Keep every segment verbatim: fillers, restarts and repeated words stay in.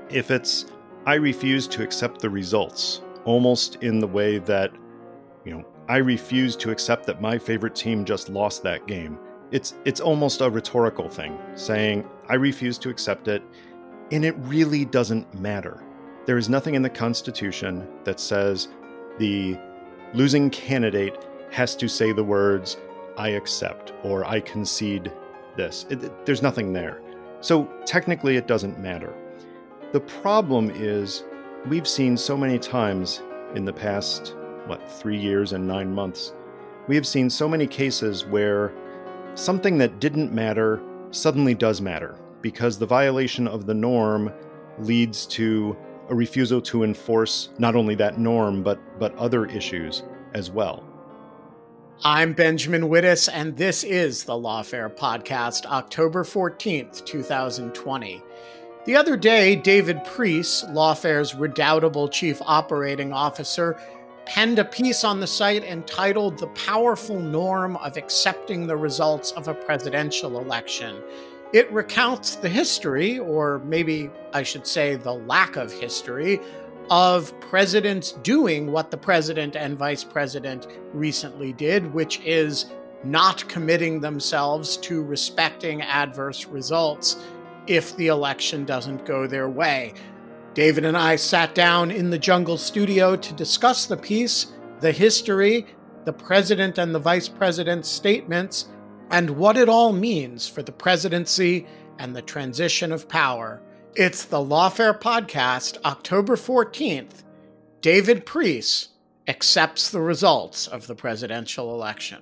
If it's, I refuse to accept the results, almost in the way that, you know, I refuse to accept that my favorite team just lost that game. It's it's almost a rhetorical thing, saying, I refuse to accept it, and it really doesn't matter. There is nothing in the Constitution that says the losing candidate has to say the words, I accept, or I concede this. It, it, there's nothing there. So technically it doesn't matter. The problem is we've seen so many times in the past, what, three years and nine months, we have seen so many cases where something that didn't matter suddenly does matter because the violation of the norm leads to a refusal to enforce not only that norm, but, but other issues as well. I'm Benjamin Wittes, and this is the Lawfare Podcast, October fourteenth, twenty twenty. The other day, David Priess, Lawfare's redoubtable chief operating officer, penned a piece on the site entitled The Powerful Norm of Accepting the Results of a Presidential Election. It recounts the history, or maybe I should say the lack of history, of presidents doing what the president and vice president recently did, which is not committing themselves to respecting adverse results if the election doesn't go their way. David and I sat down in the Jungle studio to discuss the piece, the history, the president and the vice president's statements, and what it all means for the presidency and the transition of power. It's the Lawfare Podcast, October fourteenth. David Priess accepts the results of the presidential election.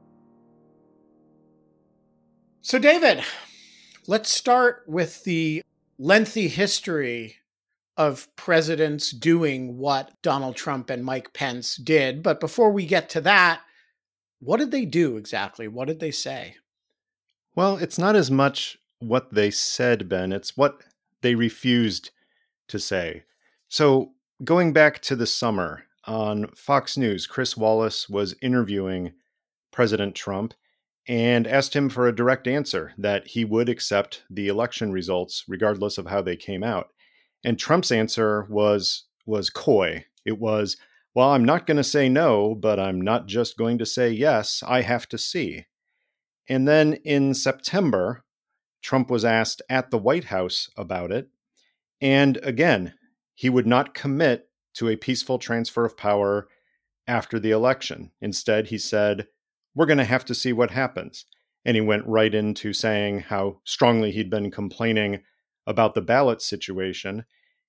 So, David, let's start with the lengthy history of presidents doing what Donald Trump and Mike Pence did. But before we get to that, what did they do exactly? What did they say? Well, it's not as much what they said, Ben. It's what they refused to say. So going back to the summer on Fox News, Chris Wallace was interviewing President Trump and asked him for a direct answer that he would accept the election results regardless of how they came out. And Trump's answer was was coy. It was, well, I'm not going to say no, but I'm not just going to say yes. I have to see. And then in September, Trump was asked at the White House about it. And again, he would not commit to a peaceful transfer of power after the election. Instead, he said, we're going to have to see what happens. And he went right into saying how strongly he'd been complaining about the ballot situation.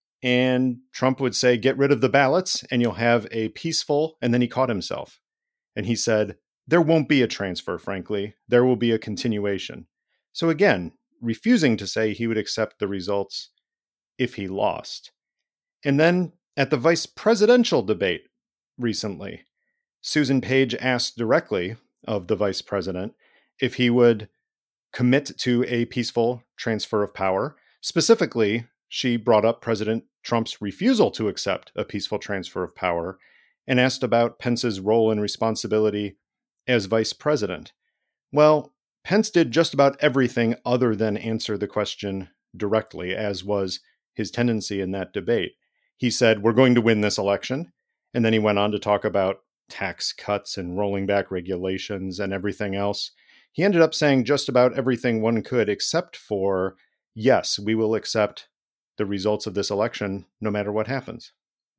And Trump would say, get rid of the ballots and you'll have a peaceful, and then he caught himself. And he said, there won't be a transfer, frankly. There will be a continuation. So again, refusing to say he would accept the results if he lost. And then at the vice presidential debate recently, Susan Page asked directly of the vice president if he would commit to a peaceful transfer of power. Specifically, she brought up President Trump's refusal to accept a peaceful transfer of power and asked about Pence's role and responsibility as vice president. Well, Pence did just about everything other than answer the question directly, as was his tendency in that debate. He said, we're going to win this election. And then he went on to talk about tax cuts and rolling back regulations and everything else. He ended up saying just about everything one could, except for, yes, we will accept the results of this election no matter what happens.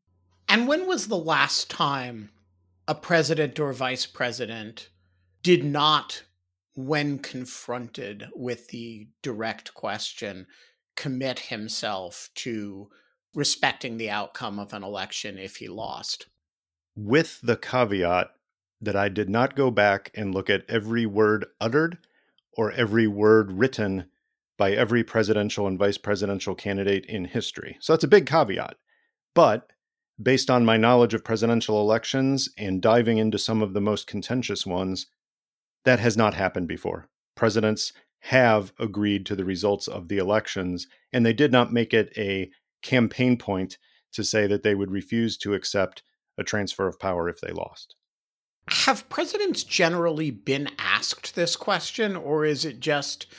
And when was the last time a president or vice president did not, when confronted with the direct question, commit himself to respecting the outcome of an election if he lost? With the caveat that I did not go back and look at every word uttered or every word written by every presidential and vice presidential candidate in history. So that's a big caveat. But based on my knowledge of presidential elections and diving into some of the most contentious ones, that has not happened before. Presidents have agreed to the results of the elections, and they did not make it a campaign point to say that they would refuse to accept a transfer of power if they lost. Have presidents generally been asked this question, or is it just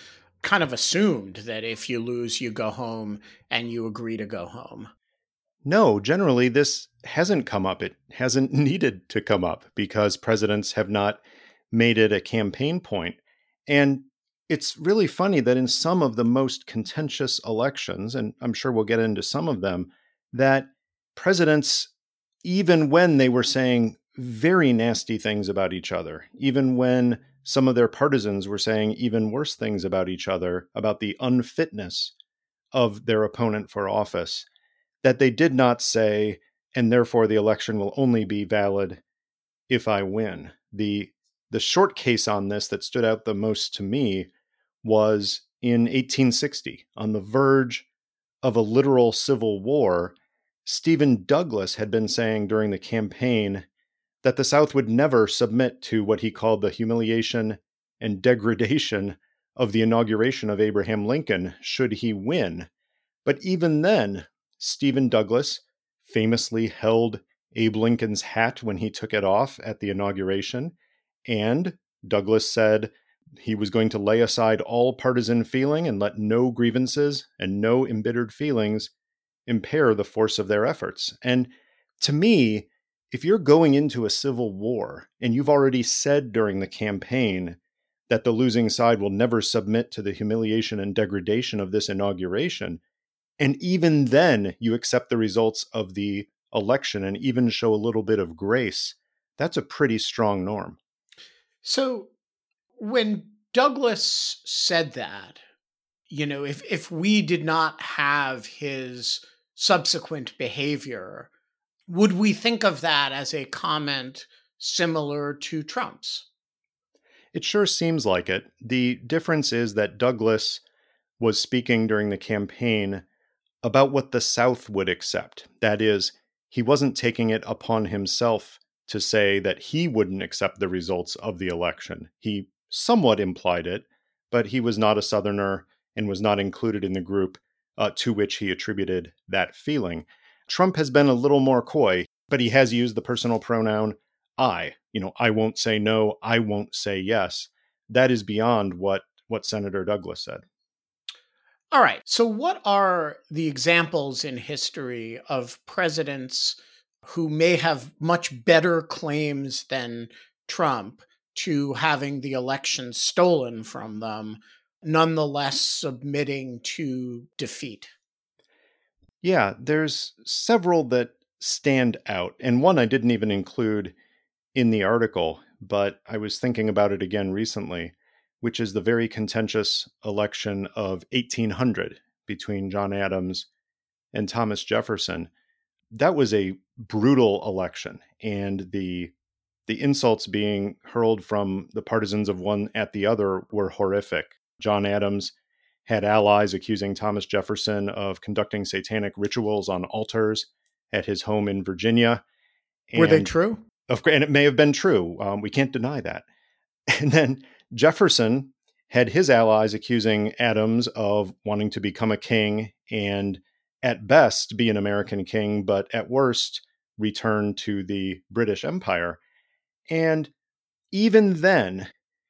kind of assumed that if you lose, you go home and you agree to go home. No, generally this hasn't come up. It hasn't needed to come up because presidents have not made it a campaign point. And it's really funny that in some of the most contentious elections, and I'm sure we'll get into some of them, that presidents, even when they were saying very nasty things about each other, even when some of their partisans were saying even worse things about each other, about the unfitness of their opponent for office, that they did not say, and therefore the election will only be valid if I win. The, the short case on this that stood out the most to me was in eighteen sixty, on the verge of a literal civil war. Stephen Douglas had been saying during the campaign that the South would never submit to what he called the humiliation and degradation of the inauguration of Abraham Lincoln should he win. But even then, Stephen Douglas famously held Abe Lincoln's hat when he took it off at the inauguration, and Douglas said he was going to lay aside all partisan feeling and let no grievances and no embittered feelings impair the force of their efforts. And to me, if you're going into a civil war and you've already said during the campaign that the losing side will never submit to the humiliation and degradation of this inauguration, and even then you accept the results of the election and even show a little bit of grace, that's a pretty strong norm. So when Douglas said that, you know, if, if we did not have his subsequent behavior, would we think of that as a comment similar to Trump's? It sure seems like it. The difference is that Douglas was speaking during the campaign about what the South would accept. That is, he wasn't taking it upon himself to say that he wouldn't accept the results of the election. He somewhat implied it, but he was not a Southerner and was not included in the group uh, to which he attributed that feeling. Trump has been a little more coy, but he has used the personal pronoun I. You know, I won't say no, I won't say yes. That is beyond what, what Senator Douglas said. All right. So what are the examples in history of presidents who may have much better claims than Trump to having the election stolen from them, nonetheless submitting to defeat? Yeah, there's several that stand out. And one I didn't even include in the article, but I was thinking about it again recently, which is the very contentious election of eighteen hundred between John Adams and Thomas Jefferson. That was a brutal election, and the the insults being hurled from the partisans of one at the other were horrific. John Adams had allies accusing Thomas Jefferson of conducting satanic rituals on altars at his home in Virginia. Were they true? Of, and it may have been true. Um, we can't deny that. And then Jefferson had his allies accusing Adams of wanting to become a king and at best be an American king, but at worst return to the British Empire. And even then,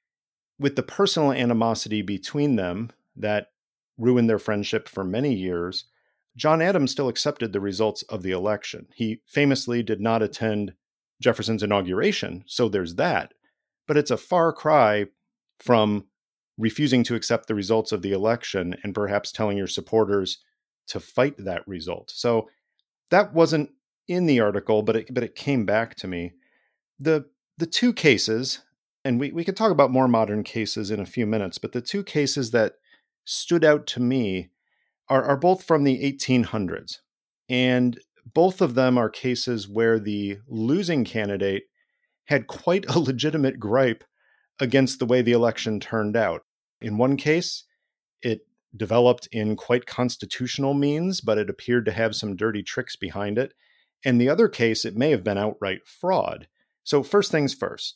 with the personal animosity between them that ruined their friendship for many years, John Adams still accepted the results of the election. He famously did not attend Jefferson's inauguration, so there's that. But it's a far cry from refusing to accept the results of the election and perhaps telling your supporters to fight that result. So that wasn't in the article, but it, but it came back to me. The the two cases, and we, we could talk about more modern cases in a few minutes, but the two cases that stood out to me are, are both from the eighteen hundreds. And both of them are cases where the losing candidate had quite a legitimate gripe against the way the election turned out. In one case, it developed in quite constitutional means, but it appeared to have some dirty tricks behind it. In the other case, it may have been outright fraud. So first things first,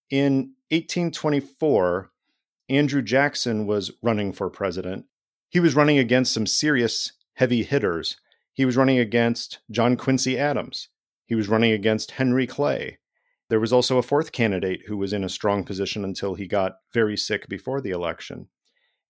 in eighteen twenty-four, Andrew Jackson was running for president. He was running against some serious heavy hitters. He was running against John Quincy Adams. He was running against Henry Clay. There was also a fourth candidate who was in a strong position until he got very sick before the election.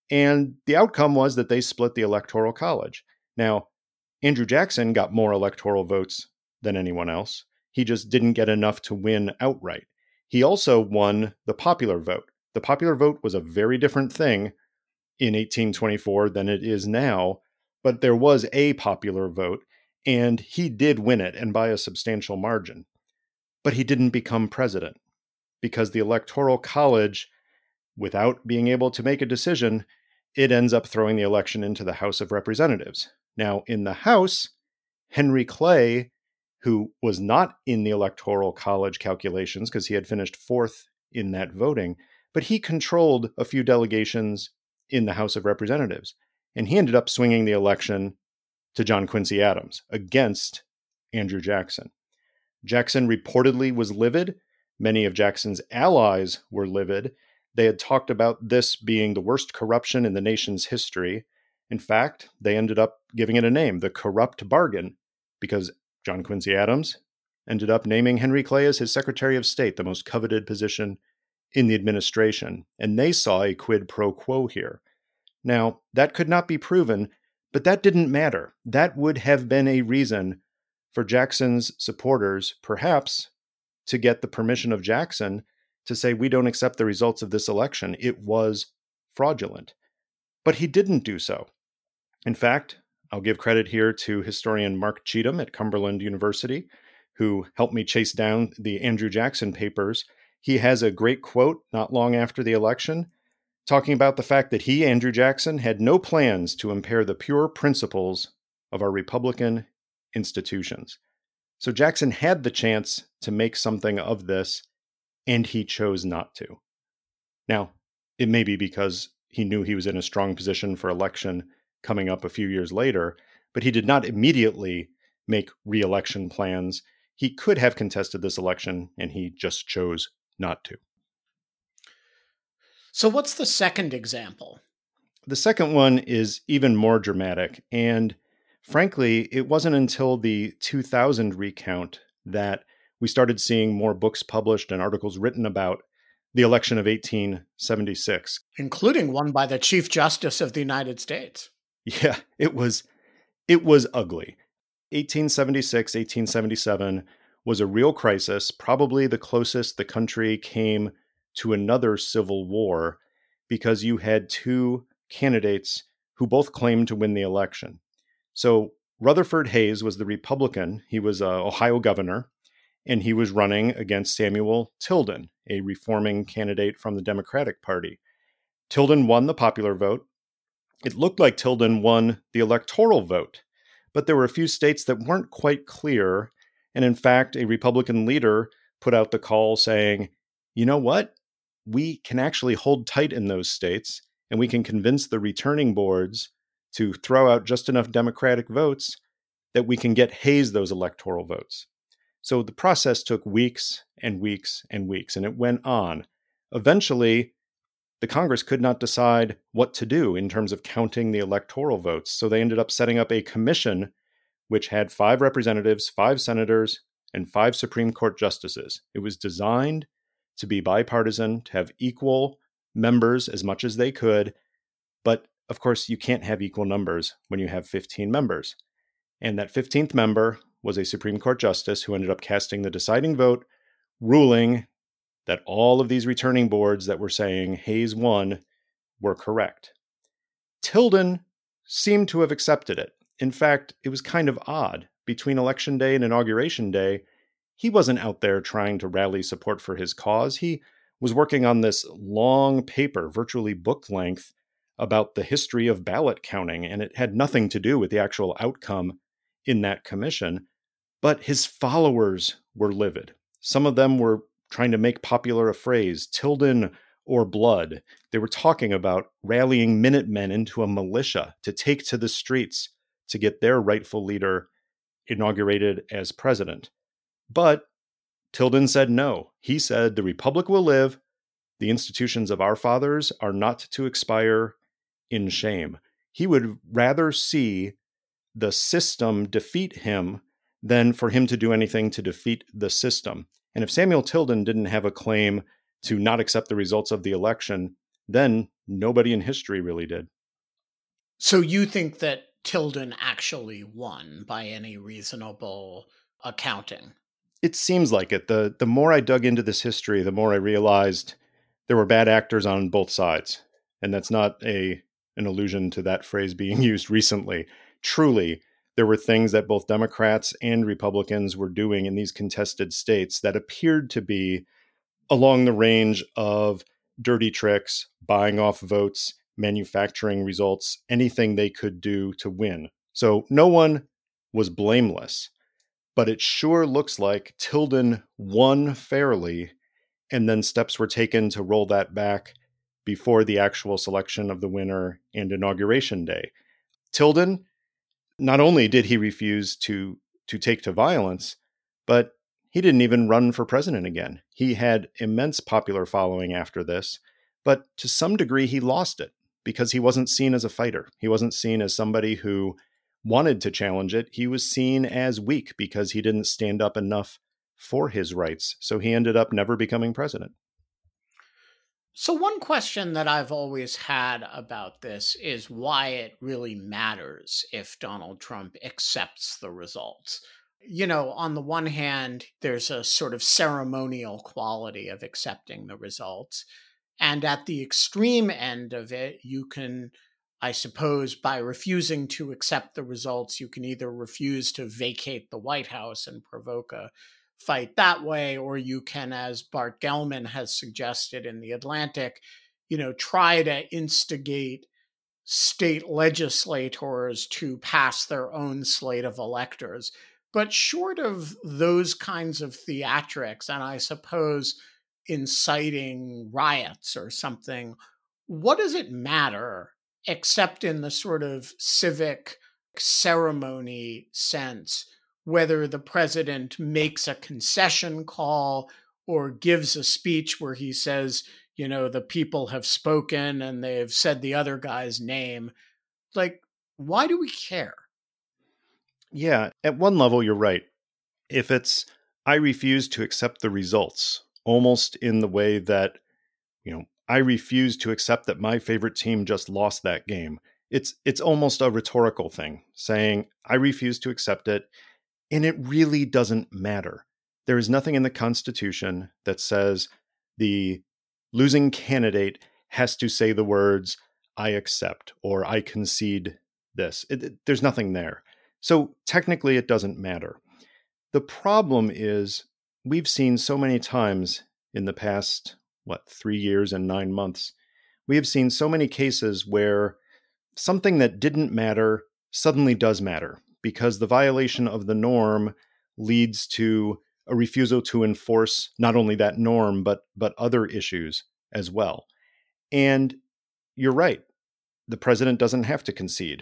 And the outcome was that they split the Electoral College. Now, Andrew Jackson got more electoral votes than anyone else. He just didn't get enough to win outright. He also won the popular vote. The popular vote was a very different thing in eighteen twenty-four than it is now, but there was a popular vote, and he did win it, and by a substantial margin. But he didn't become president because the Electoral College, without being able to make a decision, it ends up throwing the election into the House of Representatives. Now, in the House, Henry Clay, who was not in the Electoral College calculations because he had finished fourth in that voting, but he controlled a few delegations in the House of Representatives. And he ended up swinging the election to John Quincy Adams against Andrew Jackson. Jackson reportedly was livid. Many of Jackson's allies were livid. They had talked about this being the worst corruption in the nation's history. In fact, they ended up giving it a name, the corrupt bargain, because John Quincy Adams ended up naming Henry Clay as his Secretary of State, the most coveted position in the administration. And they saw a quid pro quo here. Now, that could not be proven, but that didn't matter. That would have been a reason for Jackson's supporters, perhaps, to get the permission of Jackson to say, we don't accept the results of this election. It was fraudulent. But he didn't do so. In fact, I'll give credit here to historian Mark Cheatham at Cumberland University, who helped me chase down the Andrew Jackson papers. He has a great quote not long after the election, talking about the fact that he, Andrew Jackson, had no plans to impair the pure principles of our Republican institutions. So Jackson had the chance to make something of this, and he chose not to. Now, it may be because he knew he was in a strong position for election coming up a few years later, but he did not immediately make re-election plans. He could have contested this election, and he just chose not to. So what's the second example? The second one is even more dramatic, and frankly, it wasn't until the two thousand recount that we started seeing more books published and articles written about the election of eighteen seventy-six. Including one by the Chief Justice of the United States. Yeah, it was it was ugly. eighteen seventy-six, eighteen seventy-seven was a real crisis, probably the closest the country came to another civil war, because you had two candidates who both claimed to win the election. So Rutherford Hayes was the Republican. He was an Ohio governor, and he was running against Samuel Tilden, a reforming candidate from the Democratic Party. Tilden won the popular vote. It looked like Tilden won the electoral vote, but there were a few states that weren't quite clear. And in fact, a Republican leader put out the call saying, you know what? We can actually hold tight in those states, and we can convince the returning boards to throw out just enough Democratic votes that we can get Hayes those electoral votes. So the process took weeks and weeks and weeks, and it went on. Eventually, the Congress could not decide what to do in terms of counting the electoral votes. So they ended up setting up a commission which had five representatives, five senators, and five Supreme Court justices. It was designed to be bipartisan, to have equal members as much as they could. But of course, you can't have equal numbers when you have fifteen members. And that fifteenth member was a Supreme Court justice who ended up casting the deciding vote, ruling that all of these returning boards that were saying Hayes won were correct. Tilden seemed to have accepted it. In fact, it was kind of odd. Between Election Day and Inauguration Day, he wasn't out there trying to rally support for his cause. He was working on this long paper, virtually book length, about the history of ballot counting, and it had nothing to do with the actual outcome in that commission. But his followers were livid. Some of them were trying to make popular a phrase, Tilden or blood. They were talking about rallying Minutemen into a militia to take to the streets to get their rightful leader inaugurated as president. But Tilden said no. He said the republic will live. The institutions of our fathers are not to expire in shame. He would rather see the system defeat him than for him to do anything to defeat the system. And if Samuel Tilden didn't have a claim to not accept the results of the election, then nobody in history really did. So you think that Tilden actually won by any reasonable accounting? It seems like it. The the more I dug into this history, the more I realized there were bad actors on both sides. And that's not a an allusion to that phrase being used recently. Truly, there were things that both Democrats and Republicans were doing in these contested states that appeared to be along the range of dirty tricks, buying off votes, manufacturing results, anything they could do to win. So no one was blameless, but it sure looks like Tilden won fairly, and then steps were taken to roll that back before the actual selection of the winner and inauguration day. Tilden, not only did he refuse to, to take to violence, but he didn't even run for president again. He had immense popular following after this, but to some degree he lost it because he wasn't seen as a fighter. He wasn't seen as somebody who wanted to challenge it. He was seen as weak because he didn't stand up enough for his rights. So he ended up never becoming president. So one question that I've always had about this is why it really matters if Donald Trump accepts the results. You know, on the one hand, there's a sort of ceremonial quality of accepting the results. And at the extreme end of it, you can, I suppose, by refusing to accept the results, you can either refuse to vacate the White House and provoke a fight that way, or you can, as Bart Gellman has suggested in The Atlantic, you know, try to instigate state legislators to pass their own slate of electors. But short of those kinds of theatrics, and I suppose inciting riots or something, what does it matter, except in the sort of civic ceremony sense, whether the president makes a concession call or gives a speech where he says, you know, the people have spoken and they've said the other guy's name? Like, why do we care? Yeah, at one level, you're right. If it's, I refuse to accept the results, almost in the way that, you know, I refuse to accept that my favorite team just lost that game. It's it's almost a rhetorical thing, saying, I refuse to accept it, and it really doesn't matter. There is nothing in the Constitution that says the losing candidate has to say the words, I accept, or I concede this. It, it, there's nothing there. So technically, it doesn't matter. The problem is we've seen so many times in the past, what, three years and nine months, we have seen so many cases where something that didn't matter suddenly does matter because the violation of the norm leads to a refusal to enforce not only that norm, but, but other issues as well. And you're right. The president doesn't have to concede.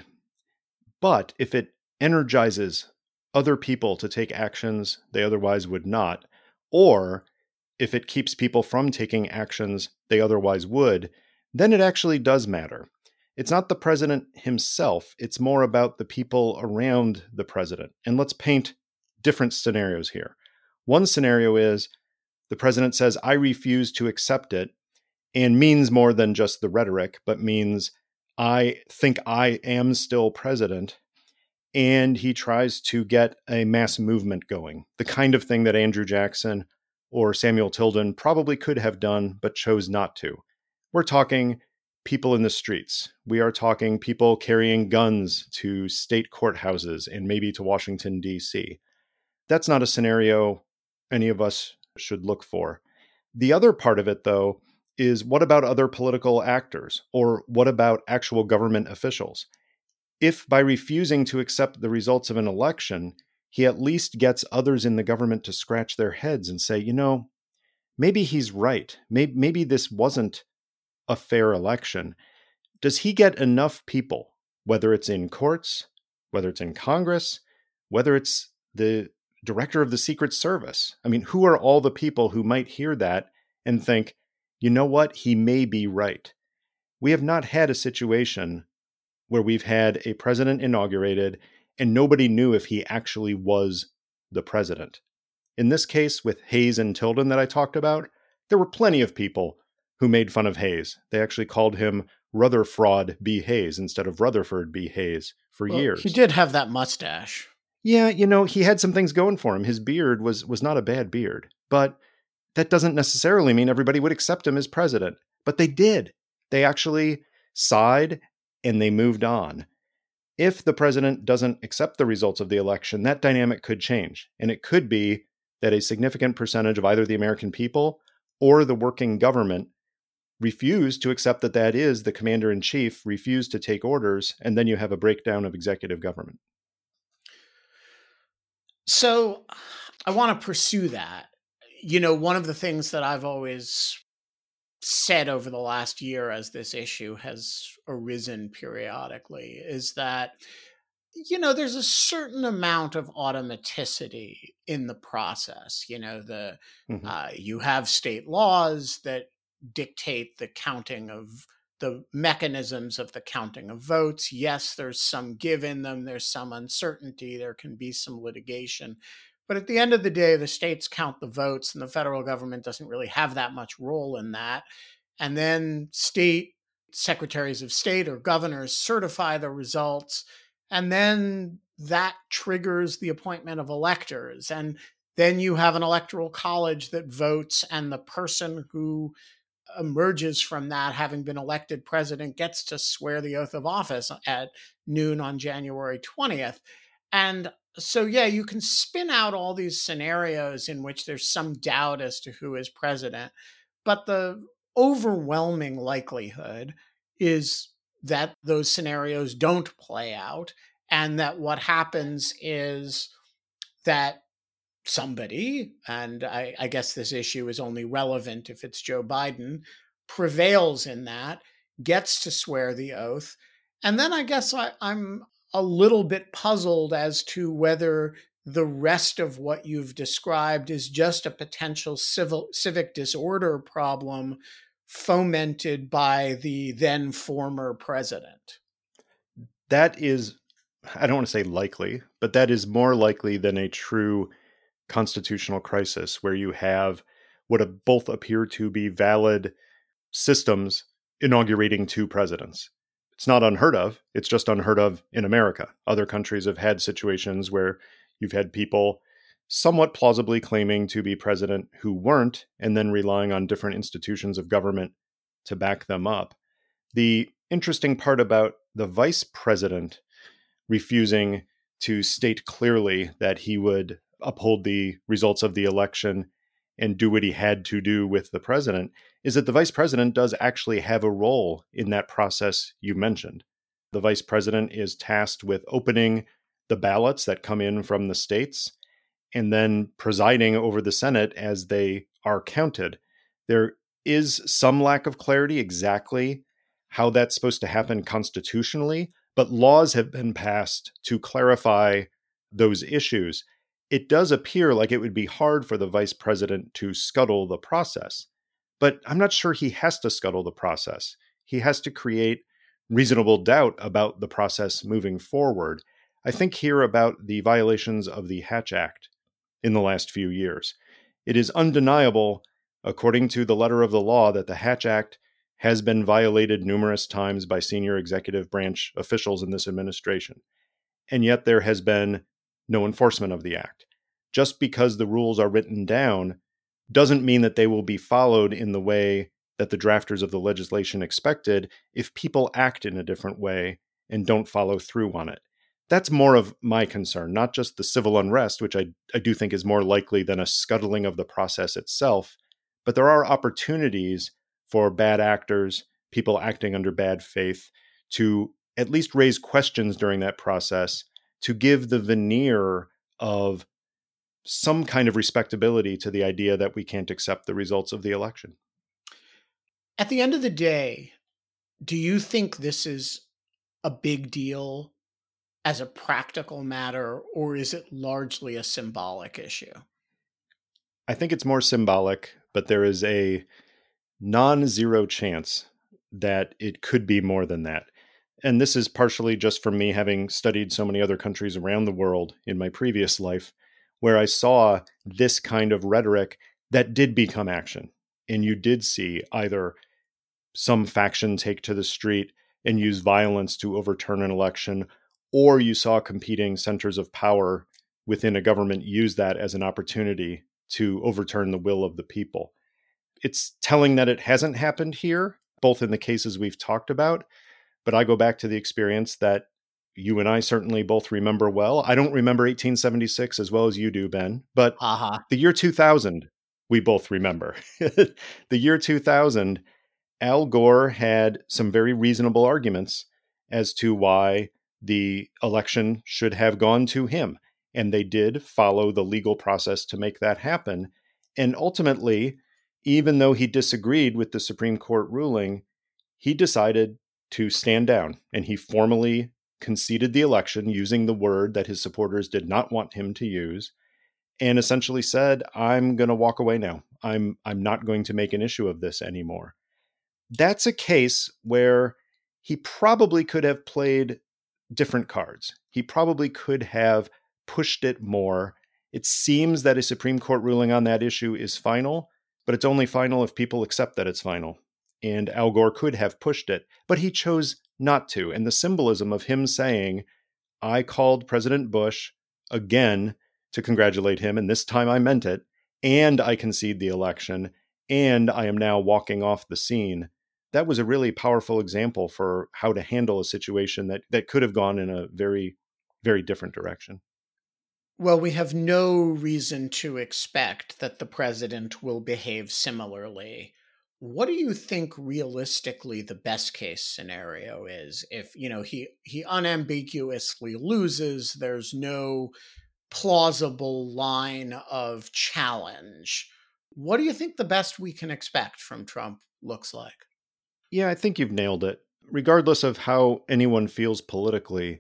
But if it energizes other people to take actions they otherwise would not, or if it keeps people from taking actions they otherwise would, then it actually does matter. It's not the president himself, it's more about the people around the president. And let's paint different scenarios here. One scenario is the president says, I refuse to accept it, and means more than just the rhetoric, but means I think I am still president. And he tries to get a mass movement going, the kind of thing that Andrew Jackson or Samuel Tilden probably could have done, but chose not to. We're talking people in the streets. We are talking people carrying guns to state courthouses and maybe to Washington, D C. That's not a scenario any of us should look for. The other part of it, though, is what about other political actors? Or what about actual government officials? If by refusing to accept the results of an election, he at least gets others in the government to scratch their heads and say, you know, maybe he's right. Maybe, maybe this wasn't a fair election. Does he get enough people, whether it's in courts, whether it's in Congress, whether it's the director of the Secret Service? I mean, who are all the people who might hear that and think, you know what, he may be right? We have not had a situation where we've had a president inaugurated and nobody knew if he actually was the president. In this case, with Hayes and Tilden that I talked about, there were plenty of people who made fun of Hayes. They actually called him Rutherford B. Hayes instead of Rutherford B. Hayes for Well, years. he did have that mustache. Yeah, you know, he had some things going for him. His beard was was not a bad beard, but that doesn't necessarily mean everybody would accept him as president. But they did. They actually sighed and they moved on. If the president doesn't accept the results of the election, that dynamic could change. And it could be that a significant percentage of either the American people or the working government refuse to accept that that is the commander in chief, refuse to take orders, and then you have a breakdown of executive government. So I want to pursue that. You know, one of the things that I've always said over the last year as this issue has arisen periodically is that, you know, there's a certain amount of automaticity in the process. You know, the mm-hmm. uh, you have state laws that dictate the counting of the mechanisms of the counting of votes. Yes, there's some give in them. There's some uncertainty. There can be some litigation. But at the end of the day, the states count the votes and the federal government doesn't really have that much role in that. And then state secretaries of state or governors certify the results. And then that triggers the appointment of electors. And then you have an electoral college that votes, and the person who emerges from that, having been elected president, gets to swear the oath of office at noon on January twentieth. And so, yeah, you can spin out all these scenarios in which there's some doubt as to who is president, but the overwhelming likelihood is that those scenarios don't play out, and that what happens is that somebody, and I, I guess this issue is only relevant if it's Joe Biden, prevails in that, gets to swear the oath. And then I guess I, I'm a little bit puzzled as to whether the rest of what you've described is just a potential civil civic disorder problem fomented by the then former president. That is, I don't want to say likely, but that is more likely than a true constitutional crisis where you have what both appear to be valid systems inaugurating two presidents. It's not unheard of. It's just unheard of in America. Other countries have had situations where you've had people somewhat plausibly claiming to be president who weren't, and then relying on different institutions of government to back them up. The interesting part about the vice president refusing to state clearly that he would uphold the results of the election and do what he had to do with the president is that the vice president does actually have a role in that process you mentioned. The vice president is tasked with opening the ballots that come in from the states and then presiding over the Senate as they are counted. There is some lack of clarity exactly how that's supposed to happen constitutionally, but laws have been passed to clarify those issues. It does appear like it would be hard for the vice president to scuttle the process, but I'm not sure he has to scuttle the process. He has to create reasonable doubt about the process moving forward. I think here about the violations of the Hatch Act in the last few years. It is undeniable, according to the letter of the law, that the Hatch Act has been violated numerous times by senior executive branch officials in this administration. And yet there has been no enforcement of the act. Just because the rules are written down doesn't mean that they will be followed in the way that the drafters of the legislation expected if people act in a different way and don't follow through on it. That's more of my concern, not just the civil unrest, which I, I do think is more likely than a scuttling of the process itself, but there are opportunities for bad actors, people acting under bad faith, to at least raise questions during that process, to give the veneer of some kind of respectability to the idea that we can't accept the results of the election. At the end of the day, do you think this is a big deal as a practical matter, or is it largely a symbolic issue? I think it's more symbolic, but there is a non-zero chance that it could be more than that. And this is partially just from me having studied so many other countries around the world in my previous life, where I saw this kind of rhetoric that did become action. And you did see either some faction take to the street and use violence to overturn an election, or you saw competing centers of power within a government use that as an opportunity to overturn the will of the people. It's telling that it hasn't happened here, both in the cases we've talked about, but I go back to the experience that you and I certainly both remember well. I don't remember eighteen seventy-six as well as you do, Ben, but uh-huh. the year two thousand, we both remember. The year two thousand, Al Gore had some very reasonable arguments as to why the election should have gone to him. And they did follow the legal process to make that happen. And ultimately, even though he disagreed with the Supreme Court ruling, he decided to stand down, and he formally conceded the election using the word that his supporters did not want him to use, and essentially said, I'm going to walk away now. I'm I'm not going to make an issue of this anymore. That's a case where he probably could have played different cards. He probably could have pushed it more. It seems that a Supreme Court ruling on that issue is final, but it's only final if people accept that it's final. And Al Gore could have pushed it, but he chose not to. And the symbolism of him saying, I called President Bush again to congratulate him, and this time I meant it, and I concede the election, and I am now walking off the scene. That was a really powerful example for how to handle a situation that, that could have gone in a very, very different direction. Well, we have no reason to expect that the president will behave similarly. What do you think realistically the best case scenario is? If, you know, he, he unambiguously loses, there's no plausible line of challenge. What do you think the best we can expect from Trump looks like? Yeah, I think you've nailed it. Regardless of how anyone feels politically,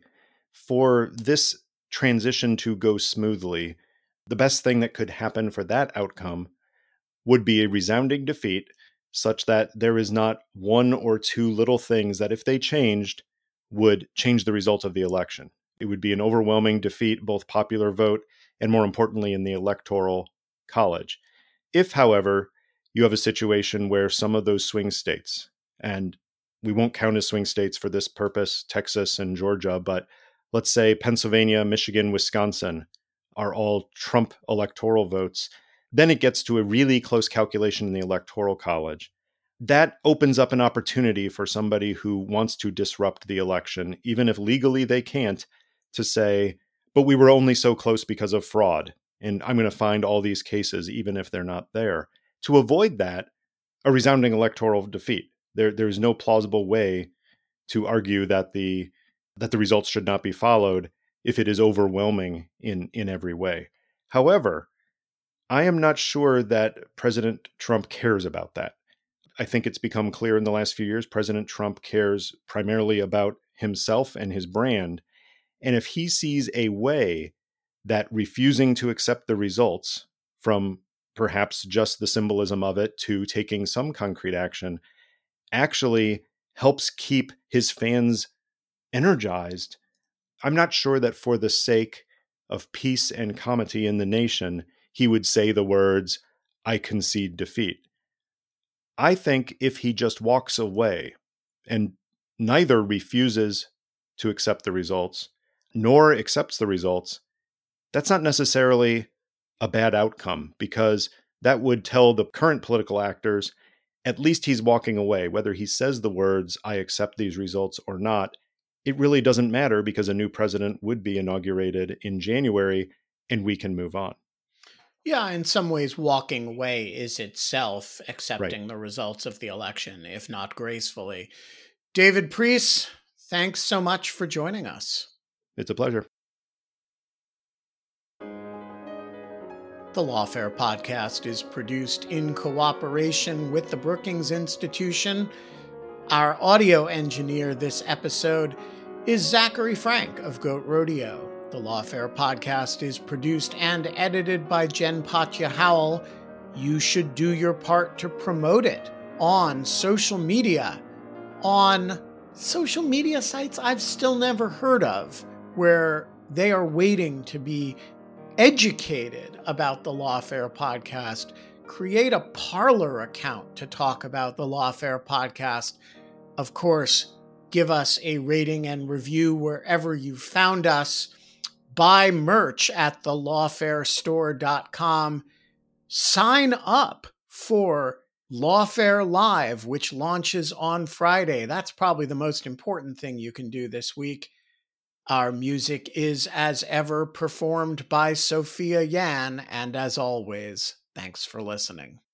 for this transition to go smoothly, the best thing that could happen for that outcome would be a resounding defeat, such that there is not one or two little things that, if they changed, would change the result of the election. It would be an overwhelming defeat, both popular vote and, more importantly, in the Electoral College. If, however, you have a situation where some of those swing states, and we won't count as swing states for this purpose, Texas and Georgia, but let's say Pennsylvania, Michigan, Wisconsin are all Trump electoral votes, then it gets to a really close calculation in the Electoral College. That opens up an opportunity for somebody who wants to disrupt the election, even if legally they can't, to say, but we were only so close because of fraud, and I'm going to find all these cases even if they're not there. To avoid that, a resounding electoral defeat. There, there's no plausible way to argue that the that the results should not be followed if it is overwhelming in, in every way. However, I am not sure that President Trump cares about that. I think it's become clear in the last few years, President Trump cares primarily about himself and his brand. And if he sees a way that refusing to accept the results, from perhaps just the symbolism of it to taking some concrete action, actually helps keep his fans energized, I'm not sure that for the sake of peace and comity in the nation, he would say the words, I concede defeat. I think if he just walks away and neither refuses to accept the results nor accepts the results, that's not necessarily a bad outcome, because that would tell the current political actors, at least he's walking away. Whether he says the words, I accept these results or not, it really doesn't matter, because a new president would be inaugurated in January and we can move on. Yeah, in some ways, walking away is itself accepting Right. the results of the election, if not gracefully. David Priess, thanks so much for joining us. It's a pleasure. The Lawfare Podcast is produced in cooperation with the Brookings Institution. Our audio engineer this episode is Zachary Frank of Goat Rodeo. The Lawfare Podcast is produced and edited by Jen Patja Howell. You should do your part to promote it on social media, on social media sites I've still never heard of, where they are waiting to be educated about the Lawfare Podcast. create a Parler account to talk about the Lawfare podcast. Of course, give us a rating and review wherever you found us. Buy merch at the lawfare store dot com. Sign up for Lawfare Live, which launches on Friday. That's probably the most important thing you can do this week. Our music is, as ever, performed by Sophia Yan, and as always, thanks for listening.